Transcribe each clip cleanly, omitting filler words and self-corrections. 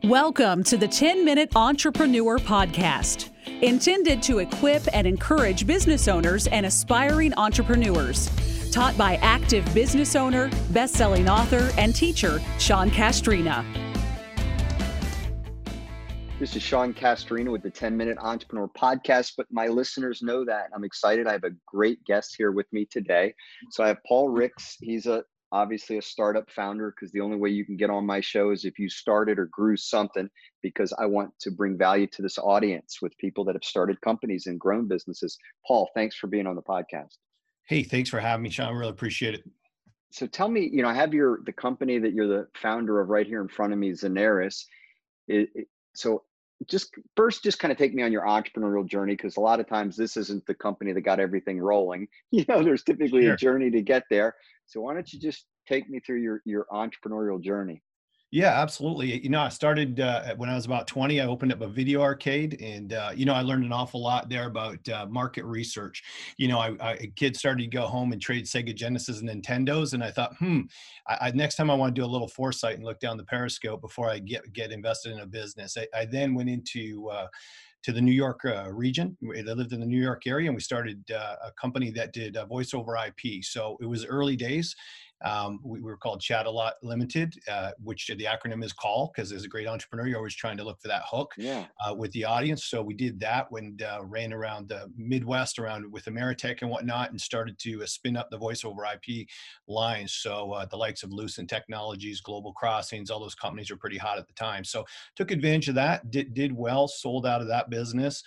Welcome to the 10-Minute Entrepreneur Podcast, intended to equip and encourage business owners and aspiring entrepreneurs. Taught by active business owner, best-selling author, and teacher, Sean Castrina. This is Sean Castrina with the 10-Minute Entrepreneur Podcast, but my listeners know that. I'm excited. I have a great guest here with me today. So I have Paul Ricks. He's obviously a startup founder, because the only way you can get on my show is if you started or grew something, because I want to bring value to this audience with people that have started companies and grown businesses. Paul, thanks for being on the podcast. Hey, thanks for having me, Sean. I really appreciate it. So tell me, I have the company that you're the founder of right here in front of me, Zenaris. So just kind of take me on your entrepreneurial journey, because a lot of times this isn't the company that got everything rolling. There's typically a journey to get there. So why don't you just take me through your entrepreneurial journey? Yeah, absolutely. I started when I was about 20. I opened up a video arcade, and I learned an awful lot there about market research. A kid started to go home and trade Sega Genesis and Nintendos, and I thought, next time I want to do a little foresight and look down the periscope before I get invested in a business. I then went into to the New York region. I lived in the New York area, and we started a company that did voice over IP. So it was early days. We were called Chat A Lot Limited, which the acronym is CALL, because as a great entrepreneur, you're always trying to look for that hook with the audience. So we did that when ran around the Midwest around with Ameritech and whatnot, and started to spin up the voice over IP lines. So the likes of Lucent Technologies, Global Crossings, all those companies were pretty hot at the time. So took advantage of that, did well, sold out of that business,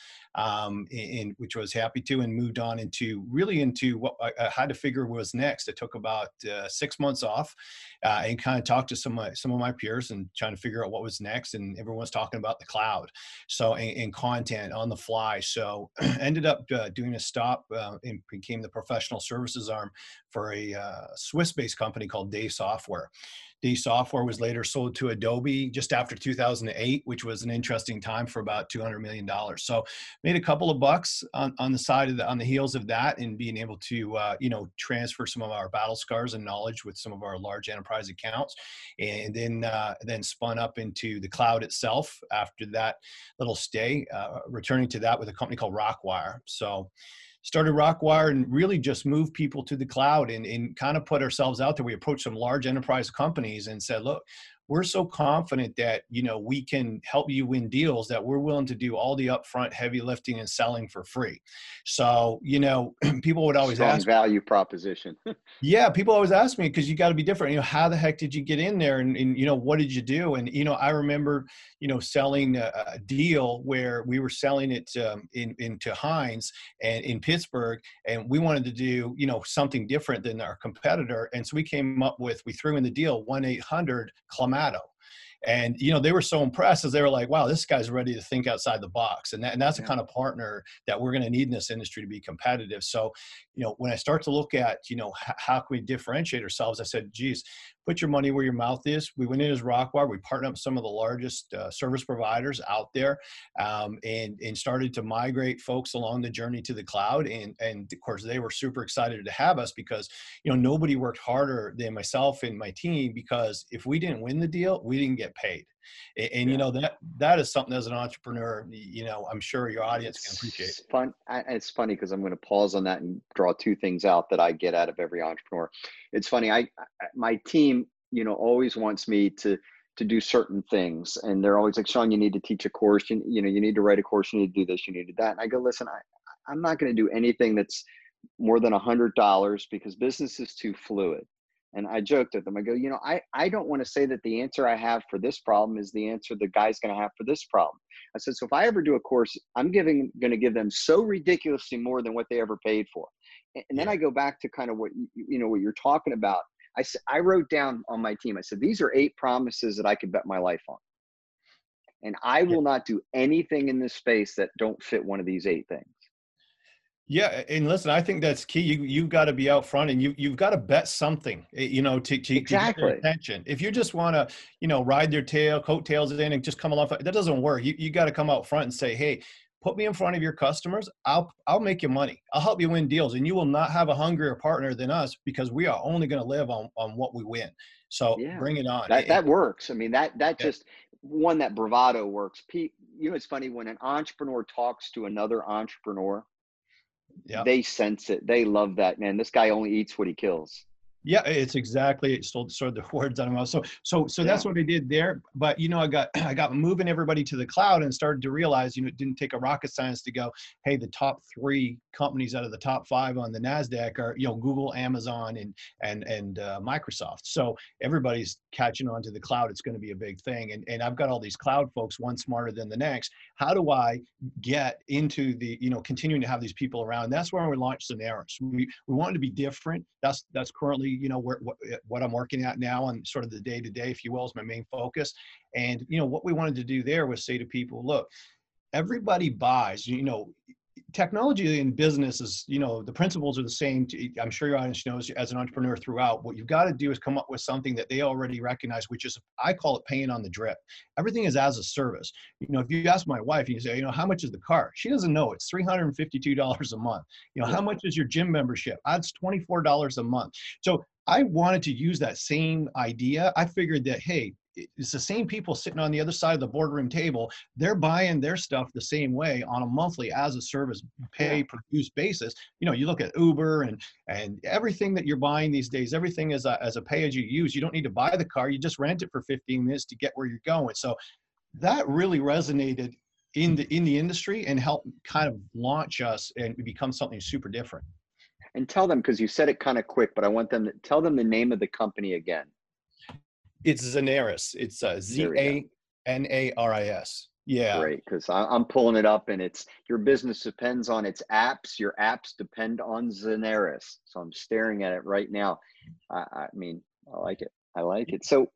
which I was happy to, and moved on into what I had to figure was next. It took about 6 months off and kind of talked to some of my peers and trying to figure out what was next. And everyone's talking about the cloud, so and content on the fly. So ended up doing a stop and became the professional services arm for a Swiss-based company called Day Software. Day Software was later sold to Adobe just after 2008, which was an interesting time for about $200 million. So made a couple of bucks on the side on the heels of that, and being able to transfer some of our battle scars and knowledge with some of our large enterprise accounts, and then spun up into the cloud itself after that little stay, returning to that with a company called Rockwire. So started Rockwire and really just moved people to the cloud and kind of put ourselves out there. We approached some large enterprise companies and said, look, we're so confident that, we can help you win deals that we're willing to do all the upfront heavy lifting and selling for free. So, people would always ask. Strong value proposition. Yeah, people always ask me, because you got to be different. How the heck did you get in there? And what did you do? And, I remember, selling a deal where we were selling it into Heinz and in Pittsburgh, and we wanted to do, something different than our competitor. And so we threw in the deal 1-800-Clamato. And, they were so impressed, as they were like, wow, this guy's ready to think outside the box. And that's the kind of partner that we're going to need in this industry to be competitive. So, when I start to look at, how can we differentiate ourselves, I said, geez, put your money where your mouth is. We went in as Rockwire. We partnered up with some of the largest service providers out there, and started to migrate folks along the journey to the cloud. And of course, they were super excited to have us, because, nobody worked harder than myself and my team, because if we didn't win the deal, we didn't get paid. And that is something, as an entrepreneur, I'm sure your audience can appreciate. It's funny because I'm going to pause on that and draw two things out that I get out of every entrepreneur. It's funny. My team, always wants me to do certain things, and they're always like, Sean, you need to teach a course. You need to write a course. You need to do this. You need to do that. And I go, listen, I'm not going to do anything that's more than $100, because business is too fluid. And I joked with them. I go, I don't want to say that the answer I have for this problem is the answer the guy's going to have for this problem. I said, so if I ever do a course, I'm going to give them so ridiculously more than what they ever paid for. And then I go back to kind of what what you're talking about. I wrote down on my team, I said, these are 8 promises that I could bet my life on. And I will not do anything in this space that don't fit one of these 8 things. Yeah, and listen, I think that's key. You've got to be out front, and you've got to bet something, to get their attention. If you just want to, ride their coattails in and just come along, that doesn't work. You got to come out front and say, hey, put me in front of your customers. I'll make you money. I'll help you win deals, and you will not have a hungrier partner than us, because we are only going to live on what we win. So bring it on. That works. I mean, that just, one, that bravado works. It's funny when an entrepreneur talks to another entrepreneur, Yeah. they sense it. They love that, man. This guy only eats what he kills. Yeah, it's exactly sort of the words out of my mouth. So Yeah. that's what I did there. But I got moving everybody to the cloud and started to realize, it didn't take a rocket science to go, hey, the top 3 companies out of the top 5 on the NASDAQ are, Google, Amazon, and Microsoft. So everybody's catching on to the cloud. It's going to be a big thing. And I've got all these cloud folks, one smarter than the next. How do I get into the, continuing to have these people around? That's where we launched Zenaris. We wanted to be different. That's currently, what I'm working at now on sort of the day-to-day, if you will, is my main focus. And, what we wanted to do there was say to people, look, everybody buys, technology in business is, the principles are the same. I'm sure your audience knows as an entrepreneur throughout. What you've got to do is come up with something that they already recognize, which is, I call it paying on the drip. Everything is as a service. If you ask my wife, you say, how much is the car? She doesn't know. It's $352 a month. How much is your gym membership? It's $24 a month. So I wanted to use that same idea. I figured that, hey, it's the same people sitting on the other side of the boardroom table. They're buying their stuff the same way on a monthly as a service pay per use basis. You look at Uber and everything that you're buying these days, everything is as a pay as you use. You don't need to buy the car. You just rent it for 15 minutes to get where you're going. So that really resonated in the industry and helped kind of launch us and become something super different. And tell them, because you said it kind of quick, but I want them to tell them the name of the company again. It's Zenaris. It's Zenaris. Yeah. Great, because I'm pulling it up, and it's your business depends on its apps. Your apps depend on Zenaris. So I'm staring at it right now. I mean, I like it. I like it. So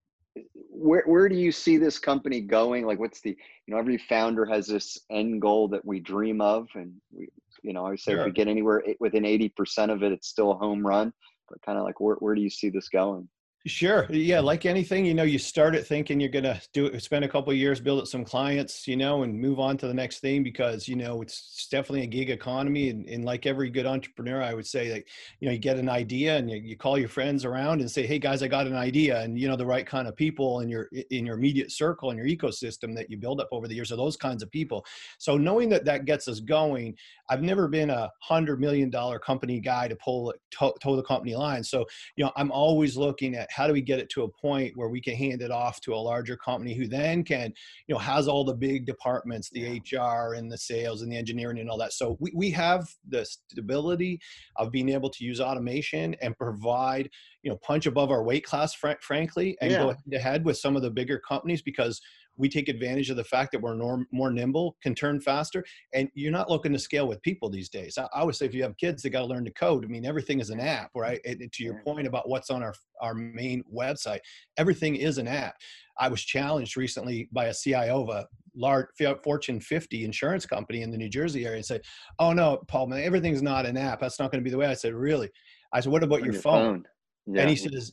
where do you see this company going? Like, what's the, every founder has this end goal that we dream of, and I always say, Sure. If we get anywhere within 80% of it, it's still a home run. But kind of like, where do you see this going? Sure. Yeah. Like anything, you start it thinking you're going to spend a couple of years, build up some clients, and move on to the next thing because, it's definitely a gig economy. And like every good entrepreneur, I would say that, you get an idea and you call your friends around and say, hey guys, I got an idea. And, the right kind of people in your immediate circle and your ecosystem that you build up over the years are those kinds of people. So knowing that gets us going, I've never been a $100 million company guy to toe the company line. So, I'm always looking at how do we get it to a point where we can hand it off to a larger company who then can, has all the big departments, the HR and the sales and the engineering and all that. So we have the stability of being able to use automation and provide, punch above our weight class, frankly, and go head to head with some of the bigger companies because we take advantage of the fact that we're more nimble, can turn faster, and you're not looking to scale with people these days. I always say if you have kids, they got to learn to code. I mean, everything is an app, right? And to your point about what's on our main website, everything is an app. I was challenged recently by a CIO of a large Fortune 50 insurance company in the New Jersey area and said, oh no, Paul, man, everything's not an app. That's not going to be the way. I said, really? I said, what about your phone? Yeah. And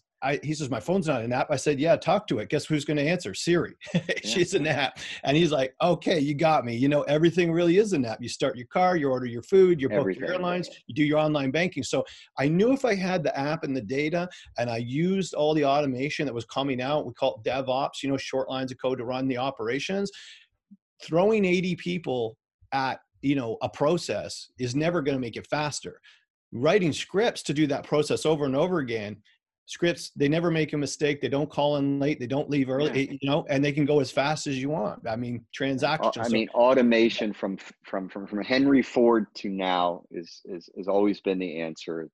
he says, my phone's not an app. I said, yeah, talk to it. Guess who's going to answer? Siri. She's an app. And he's like, okay, you got me. Everything really is an app. You start your car, you order your food, you book your airlines, you do your online banking. So I knew if I had the app and the data and I used all the automation that was coming out, we call it DevOps, short lines of code to run the operations, throwing 80 people at, a process is never going to make it faster. Writing scripts to do that process over and over again, scripts, they never make a mistake. They don't call in late. They don't leave early, and they can go as fast as you want. I mean, transactions. Automation from Henry Ford to now is always been the answer.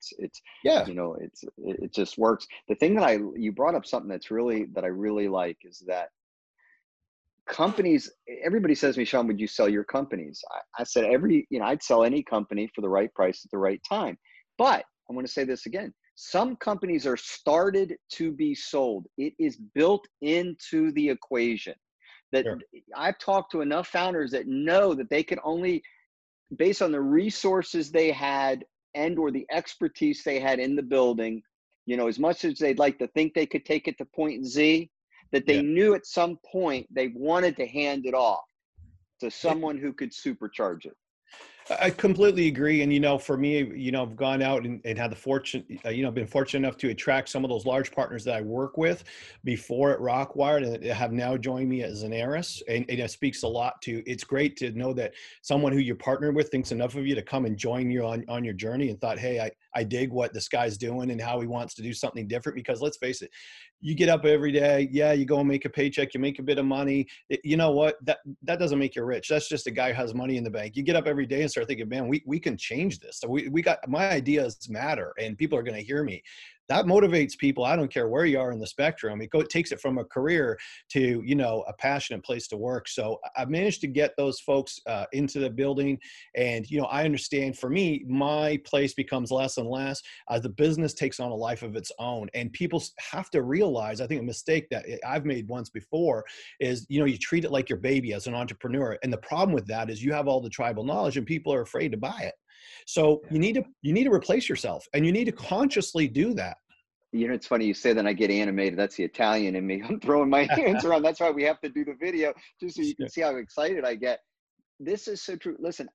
It just works. The thing that you brought up something that I really like is that companies, everybody says to me, Sean, would you sell your companies? I said I'd sell any company for the right price at the right time. But I'm going to say this again. Some companies are started to be sold. It is built into the equation. That sure. I've talked to enough founders that know that they can only, based on the resources they had and or the expertise they had in the building, as much as they'd like to think they could take it to point Z, that they knew at some point they wanted to hand it off to someone who could supercharge it. I completely agree. And, for me, I've gone out and had the fortune, been fortunate enough to attract some of those large partners that I work with before at Rockwired and have now joined me at Zenaris. And it speaks a lot to, it's great to know that someone who you partner with thinks enough of you to come and join you on your journey and thought, hey, I dig what this guy's doing and how he wants to do something different. Because let's face it, you get up every day. Yeah, you go and make a paycheck, you make a bit of money. You know what? That doesn't make you rich. That's just a guy who has money in the bank. You get up every day and start thinking, man, we can change this. So we got, my ideas matter and people are going to hear me. That motivates people. I don't care where you are in the spectrum. It takes it from a career to, a passionate place to work. So I've managed to get those folks into the building. And, I understand for me, my place becomes less and less as the business takes on a life of its own. And people have to realize, I think a mistake that I've made once before is, you treat it like your baby as an entrepreneur. And the problem with that is you have all the tribal knowledge and people are afraid to buy it. So you need to replace yourself, and you need to consciously do that. It's funny you say that, and I get animated. That's the Italian in me. I'm throwing my hands around. That's why we have to do the video, just so you can see how excited I get. This is so true. Listen,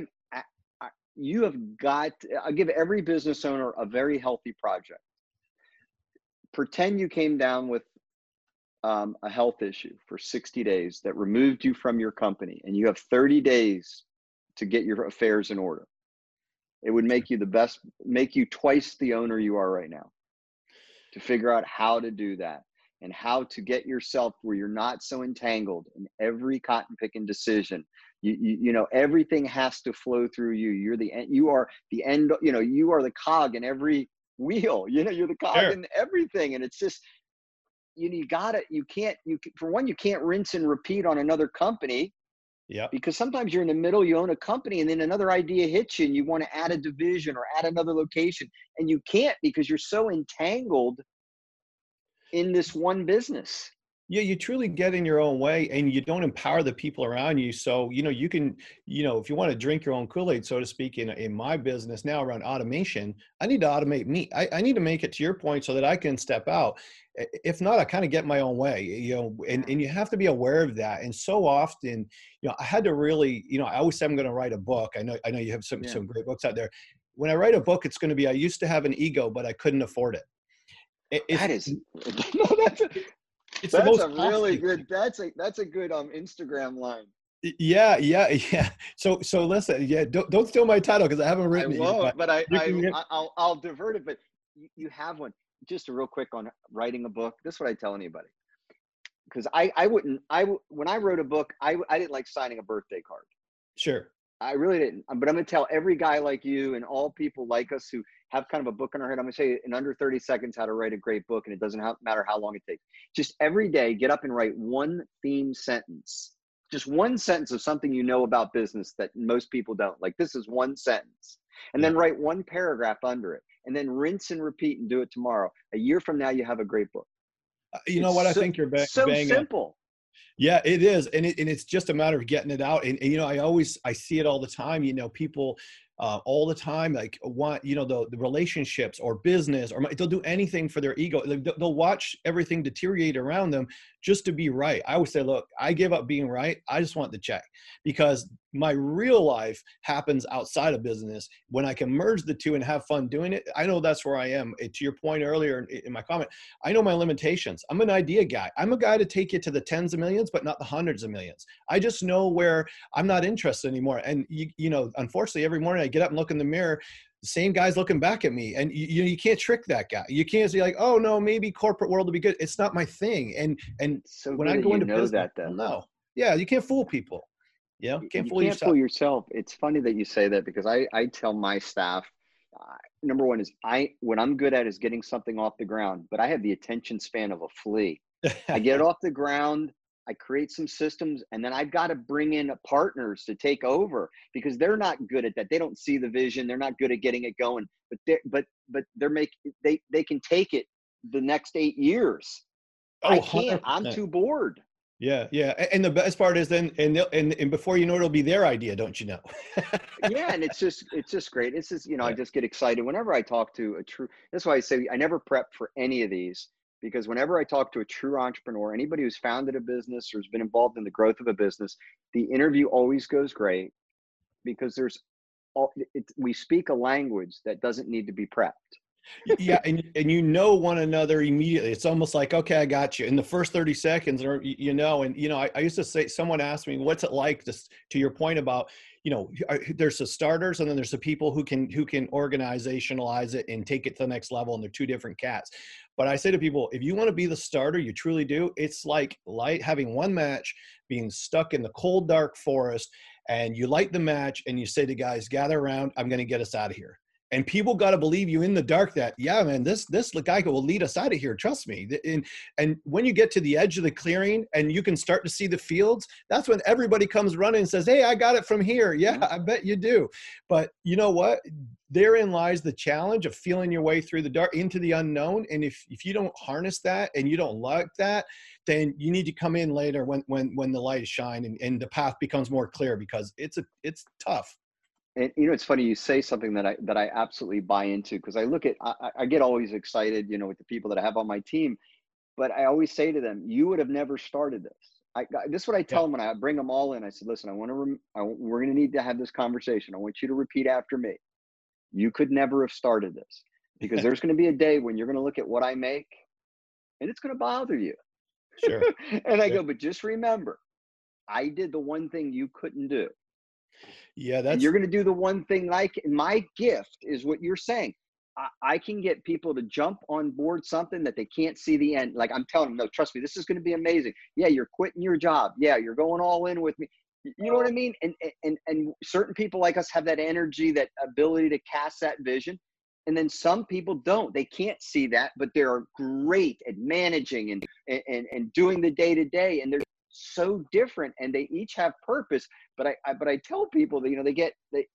you have got, I give every business owner a very healthy project. Pretend you came down with a health issue for 60 days that removed you from your company, and you have 30 days to get your affairs in order. It would make you twice the owner you are right now, to figure out how to do that and how to get yourself where you're not so entangled in every cotton picking decision. Everything has to flow through you. You are the end, you are the cog in every wheel, you're the cog in everything. And it's just, you can't rinse and repeat on another company. Yeah. Because sometimes you're in the middle, you own a company, and then another idea hits you and you want to add a division or add another location, and you can't because you're so entangled in this one business. Yeah, you truly get in your own way and you don't empower the people around you. So, you can, if you want to drink your own Kool-Aid, so to speak, in my business now around automation, I need to automate me. I need to make it to your point so that I can step out. If not, I kind of get my own way, and you have to be aware of that. And so often, I had to really, I always say I'm going to write a book. I know you have some great books out there. When I write a book, it's going to be, I used to have an ego, but I couldn't afford it. That's a really good. That's a good Instagram line. Yeah. So listen, don't steal my title because I haven't written it yet. But I'll divert it. But you have one. Just real quick on writing a book. This is what I tell anybody, because when I wrote a book, I didn't like signing a birthday card. Sure. I really didn't. But I'm going to tell every guy like you and all people like us who have kind of a book in our head, I'm going to say in under 30 seconds how to write a great book, and it doesn't matter how long it takes. Just every day, get up and write one theme sentence. Just one sentence of something you know about business that most people don't. Like, this is one sentence. And then write one paragraph under it. And then rinse and repeat and do it tomorrow. A year from now, you have a great book. I think you're so simple. Yeah, it is. And it's just a matter of getting it out. And I see it all the time, people all the time, like want, the relationships or business, or they'll do anything for their ego. They'll watch everything deteriorate around them just to be right. I always say, look, I give up being right. I just want the check, because my real life happens outside of business. When I can merge the two and have fun doing it, I know that's where I am. To your point earlier in my comment, I know my limitations. I'm an idea guy. I'm a guy to take you to the tens of millions, but not the hundreds of millions. I just know where I'm not interested anymore. And unfortunately, every morning I get up and look in the mirror, the same guy's looking back at me, and you can't trick that guy. You can't say like, oh no, maybe corporate world will be good. It's not my thing. And so when I go into business, no, yeah, you can't fool people. You can't fool yourself. It's funny that you say that, because I tell my staff, number one is what I'm good at is getting something off the ground, but I have the attention span of a flea. I get it off the ground, I create some systems, and then I've got to bring in partners to take over, because they're not good at that. They don't see the vision. They're not good at getting it going, but they can take it the next 8 years. I can't. 100%. I'm too bored. Yeah. And the best part is then, and before you know, it'll be their idea, don't you know? Yeah. And it's just great. It's just, I just get excited whenever I talk to that's why I say I never prep for any of these, because whenever I talk to a true entrepreneur, anybody who's founded a business or has been involved in the growth of a business, the interview always goes great, because there's we speak a language that doesn't need to be prepped. Yeah, and you know one another immediately. It's almost like, okay, I got you in the first 30 seconds, or I used to say, someone asked me, what's it like, to your point about, there's the starters and then there's the people who can organizationalize it and take it to the next level, and they're two different cats. But I say to people, if you want to be the starter, you truly do. It's like having one match, being stuck in the cold, dark forest, and you light the match and you say to guys, gather around, I'm going to get us out of here. And people got to believe you in the dark that, yeah, man, this guy will lead us out of here. Trust me. And when you get to the edge of the clearing and you can start to see the fields, that's when everybody comes running and says, hey, I got it from here. Yeah, I bet you do. But you know what? Therein lies the challenge of feeling your way through the dark into the unknown. And if you don't harness that and you don't like that, then you need to come in later when the light is shining and the path becomes more clear, because it's tough. And it's funny you say something that I absolutely buy into, because I get always excited, with the people that I have on my team, but I always say to them, you would have never started this. This is what I tell them when I bring them all in. I said, listen, we're going to need to have this conversation. I want you to repeat after me. You could never have started this, because there's going to be a day when you're going to look at what I make and it's going to bother you. Sure. And I go, but just remember, I did the one thing you couldn't do. Yeah, you're going to do the one thing. My gift is what you're saying. I can get people to jump on board something that they can't see the end. Like, I'm telling them, no, trust me, this is going to be amazing. Yeah, you're quitting your job. Yeah, you're going all in with me. You know what I mean? And certain people like us have that energy, that ability to cast that vision. And then some people don't. They can't see that, but they're great at managing and doing the day-to-day. And they're so different, and they each have purpose. But I tell people that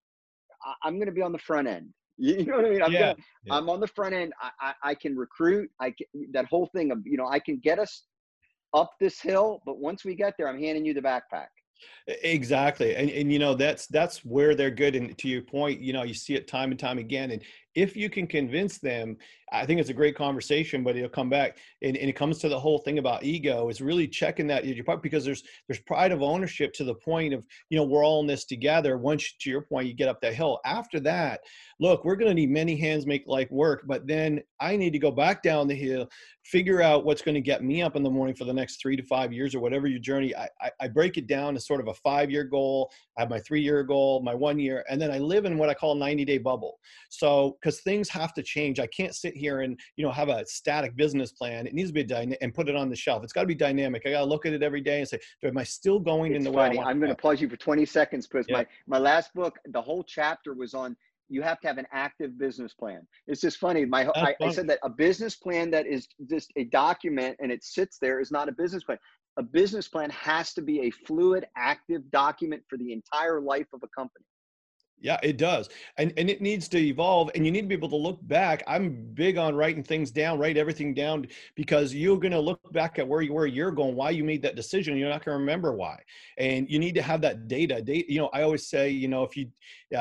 I'm going to be on the front end. You know what I mean? I'm on the front end. I can recruit. That whole thing of I can get us up this hill, but once we get there, I'm handing you the backpack. Exactly. And that's where they're good. And to your point, you see it time and time again. And if you can convince them, I think it's a great conversation, but it'll come back. And it comes to the whole thing about ego, is really checking that, because there's pride of ownership to the point of, we're all in this together. Once, to your point, you get up that hill. After that, look, we're going to need many hands make life work, but then I need to go back down the hill, figure out what's going to get me up in the morning for the next 3 to 5 years, or whatever your journey. I break it down as sort of a 5-year goal. I have my 3-year goal, my 1 year, and then I live in what I call a 90-day bubble. So, because things have to change. I can't sit here and, have a static business plan. It needs to be and put it on the shelf. It's got to be dynamic. I got to look at it every day and say, am I still going in the way I want? I'm going to pause you for 20 seconds because my last book, the whole chapter was on, you have to have an active business plan. It's just funny. I said that a business plan that is just a document and it sits there is not a business plan. A business plan has to be a fluid, active document for the entire life of a company. Yeah, it does. And it needs to evolve, and you need to be able to look back. I'm big on writing things down, write everything down, because you're going to look back at where you were a year ago and why you made that decision. You're not going to remember why. And you need to have that data. I always say, if you,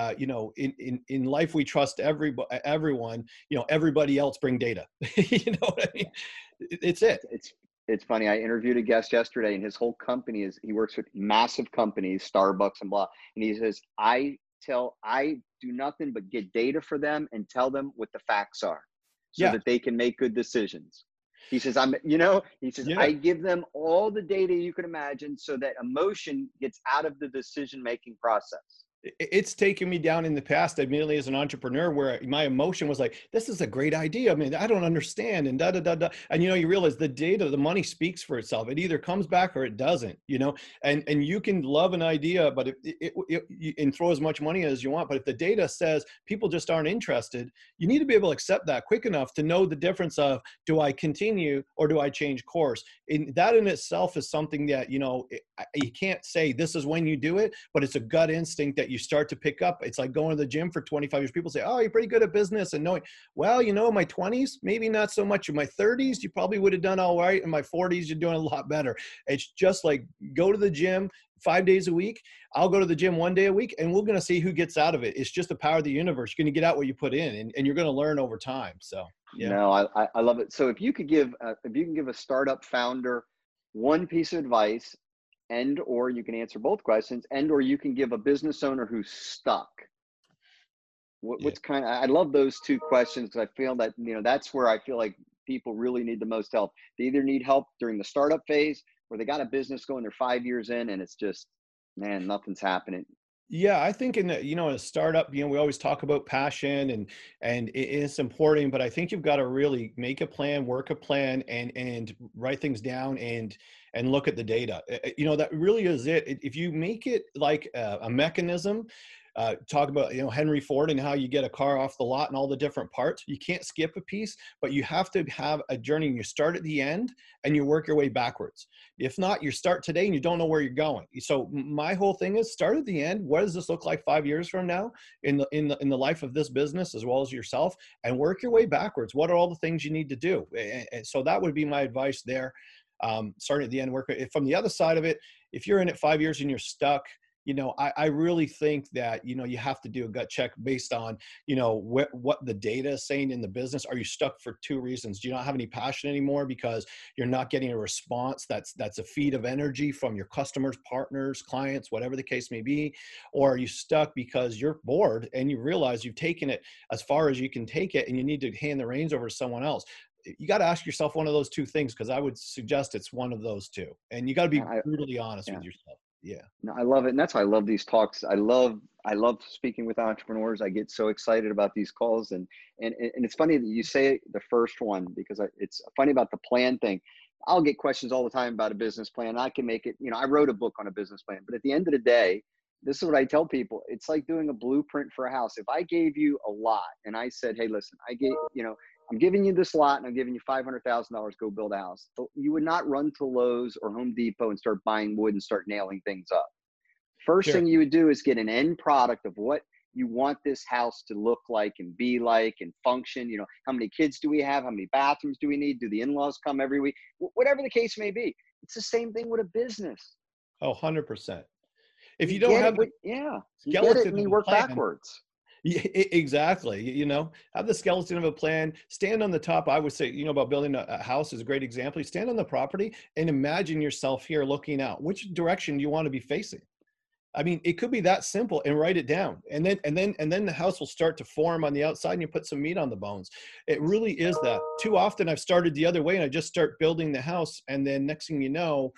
in life, we trust everyone, everybody else bring data. You know what I mean? It's It's funny. I interviewed a guest yesterday, and his whole company he works with massive companies, Starbucks and blah. And he says, I do nothing but get data for them and tell them what the facts are so that they can make good decisions. He says, I give them all the data you can imagine so that emotion gets out of the decision-making process. It's taken me down in the past, admittedly, as an entrepreneur, where my emotion was like, this is a great idea. I mean, I don't understand, and And, you realize the data, the money speaks for itself. It either comes back or it doesn't, and you can love an idea, but and throw as much money as you want. But if the data says people just aren't interested, you need to be able to accept that quick enough to know the difference of, do I continue or do I change course? And that in itself is something that, you can't say this is when you do it, but it's a gut instinct that you start to pick up. It's like going to the gym for 25 years. People say, oh, you're pretty good at business. And knowing, well, in my 20s, maybe not so much. In my 30s, you probably would have done all right. In my 40s, you're doing a lot better. It's just like, go to the gym 5 days a week. I'll go to the gym 1 day a week, and we're going to see who gets out of it. It's just the power of the universe. You're going to get out what you put in, and you're going to learn over time. So, yeah. No, I love it. So if you can give a startup founder one piece of advice, or you can answer both questions, or you can give a business owner who's stuck Yeah. What's kind of, I love those two questions because I feel that, that's where I feel like people really need the most help. They either need help during the startup phase or they got a business going, they're 5 years in and it's just, man, nothing's happening. Yeah, I think in a startup, we always talk about passion and it's important, but I think you've got to really make a plan, work a plan, and write things down and look at the data. That really is it. If you make it like a mechanism, talk about Henry Ford and how you get a car off the lot and all the different parts. You can't skip a piece, but you have to have a journey. And you start at the end and you work your way backwards. If not, you start today and you don't know where you're going. So my whole thing is start at the end. What does this look like 5 years from now in the life of this business as well as yourself, and work your way backwards? What are all the things you need to do? And so that would be my advice there. Starting at the end, work from the other side of it. If you're in it 5 years and you're stuck, I really think that, you have to do a gut check based on, what the data is saying in the business. Are you stuck for two reasons? Do you not have any passion anymore because you're not getting a response that's a feed of energy from your customers, partners, clients, whatever the case may be? Or are you stuck because you're bored and you realize you've taken it as far as you can take it and you need to hand the reins over to someone else? You got to ask yourself one of those two things, because I would suggest it's one of those two. And you got to be brutally honest with yourself. Yeah. No, I love it. And that's why I love these talks. I love speaking with entrepreneurs. I get so excited about these calls. And it's funny that you say the first one, because it's funny about the plan thing. I'll get questions all the time about a business plan. I can make it, I wrote a book on a business plan, but at the end of the day, this is what I tell people. It's like doing a blueprint for a house. If I gave you a lot and I said, hey, listen, I'm giving you this lot and I'm giving you $500,000, go build a house. You would not run to Lowe's or Home Depot and start buying wood and start nailing things up. First Sure. thing you would do is get an end product of what you want this house to look like and be like and function. How many kids do we have? How many bathrooms do we need? Do the in-laws come every week? Whatever the case may be. It's the same thing with a business. Oh, 100%. If you You don't get have it, you get it and you work plan, backwards. yeah, exactly. Have the skeleton of a plan, stand on the top. I would say, about building a house is a great example. You stand on the property and imagine yourself here looking out. Which direction do you want to be facing? I mean, it could be that simple, and write it down. And then the house will start to form on the outside and you put some meat on the bones. It really is that. Too often I've started the other way and I just start building the house. And then next thing you know,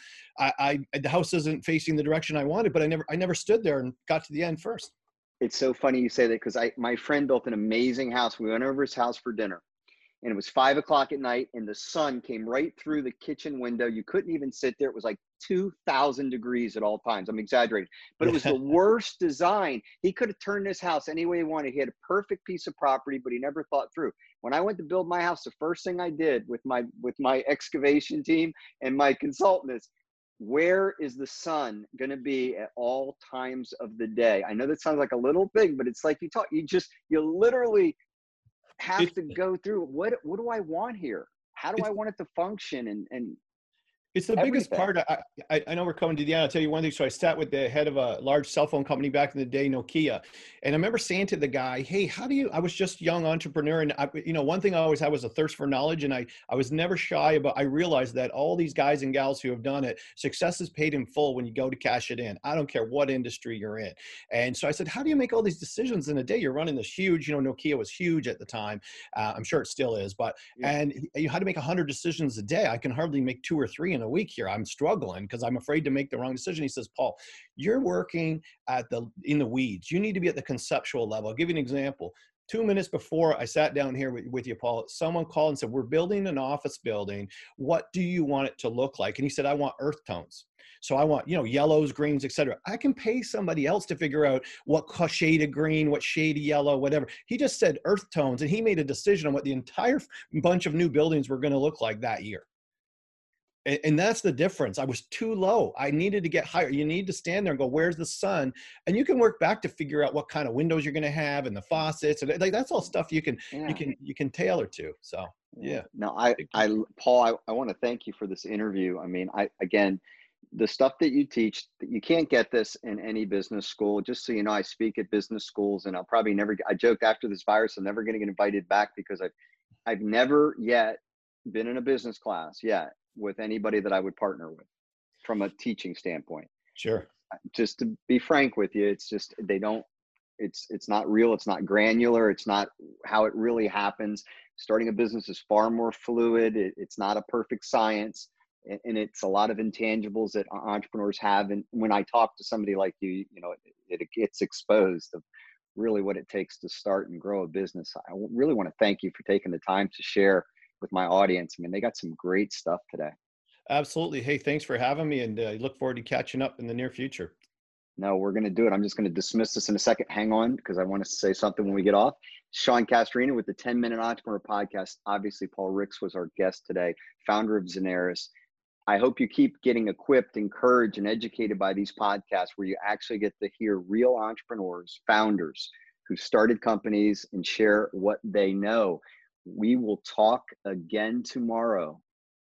the house isn't facing the direction I wanted, but I never stood there and got to the end first. It's so funny you say that because my friend built an amazing house. We went over his house for dinner. And it was 5 o'clock at night and the sun came right through the kitchen window. You couldn't even sit there. It was like 2,000 degrees at all times. I'm exaggerating, but it was the worst design. He could have turned this house any way he wanted. He had a perfect piece of property, but he never thought through. When I went to build my house, the first thing I did with my excavation team and my consultant is, where is the sun going to be at all times of the day? I know that sounds like a little big, but it's like you literally have to go through what do I want here? How do I want it to function? And It's the biggest part. I know we're coming to the end. I'll tell you one thing. So I sat with the head of a large cell phone company back in the day, Nokia. And I remember saying to the guy, hey, I was just a young entrepreneur. And one thing I always had was a thirst for knowledge. And I was never shy about, I realized that all these guys and gals who have done it, success is paid in full when you go to cash it in. I don't care what industry you're in. And so I said, how do you make all these decisions in a day? You're running this huge, Nokia was huge at the time. I'm sure it still is, but, and you had to make 100 decisions a day. I can hardly make 2 or 3 in a week here. I'm struggling because I'm afraid to make the wrong decision. He says, Paul, you're working in the weeds. You need to be at the conceptual level. I'll give you an example. 2 minutes before I sat down here with you, Paul, someone called and said, we're building an office building. What do you want it to look like? And he said, I want earth tones. So I want, yellows, greens, etc. I can pay somebody else to figure out what shade of green, what shade of yellow, whatever. He just said earth tones, and he made a decision on what the entire bunch of new buildings were going to look like that year. And that's the difference. I was too low. I needed to get higher. You need to stand there and go, where's the sun? And you can work back to figure out what kind of windows you're going to have and the faucets. And that's all stuff you can tailor to. So, yeah. No, Paul, I want to thank you for this interview. I mean, again, the stuff that you teach, you can't get this in any business school. Just so you know, I speak at business schools, and I'll probably I joked after this virus, I'm never going to get invited back because I've never yet been in a business class yet with anybody that I would partner with from a teaching standpoint. Sure. Just to be frank with you, it's just, they don't It's not real. It's not granular. It's not how it really happens. Starting a business is far more fluid. It's not a perfect science, and it's a lot of intangibles that entrepreneurs have. And when I talk to somebody like you, it gets exposed of really what it takes to start and grow a business. I really want to thank you for taking the time to share with my audience. I mean, they got some great stuff today. Absolutely. Hey, thanks for having me, and I look forward to catching up in the near future. No, we're going to do it. I'm just going to dismiss this in a second. Hang on, because I want to say something when we get off. Sean Castorina with the 10-Minute Entrepreneur Podcast. Obviously, Paul Ricks was our guest today, founder of Zenaris. I hope you keep getting equipped, encouraged, and educated by these podcasts where you actually get to hear real entrepreneurs, founders who started companies and share what they know. We will talk again tomorrow.